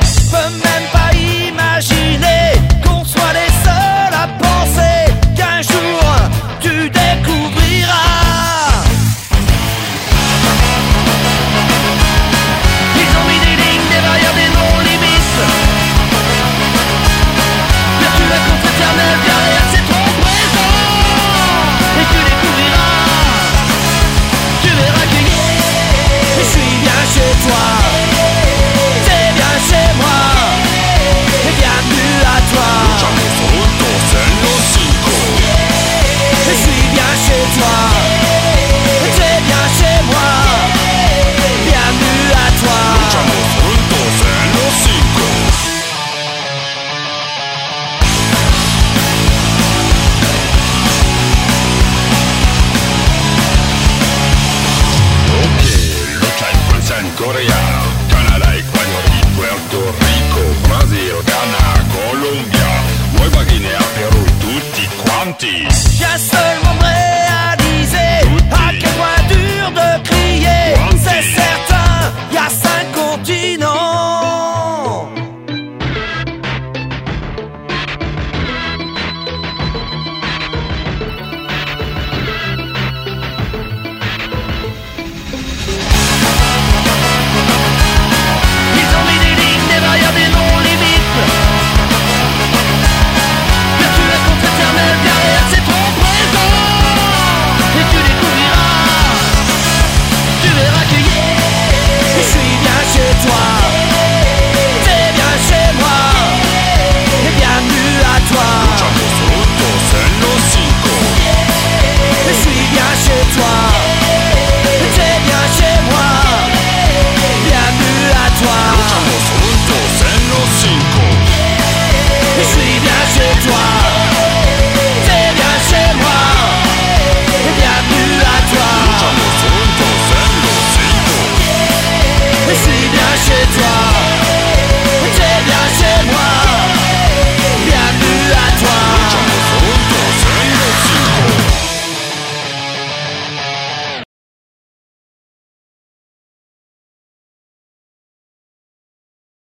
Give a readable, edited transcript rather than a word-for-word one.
Peux même pas imaginer qu'on soit les seuls à penser qu'un jour tu découvriras. Ils ont mis des lignes, des barrières, des non-limites. Mais tu la contre éternelle, car rien c'est trop présent. Et tu découvriras, tu verras que je suis bien chez toi. C'est bien chez moi. Et bienvenue à toi. Je suis bien chez toi. C'est bien chez moi. Bienvenue à toi. Ok, lucha en Francia, en Corea, Canadá, Ecuador y Puerto Rico.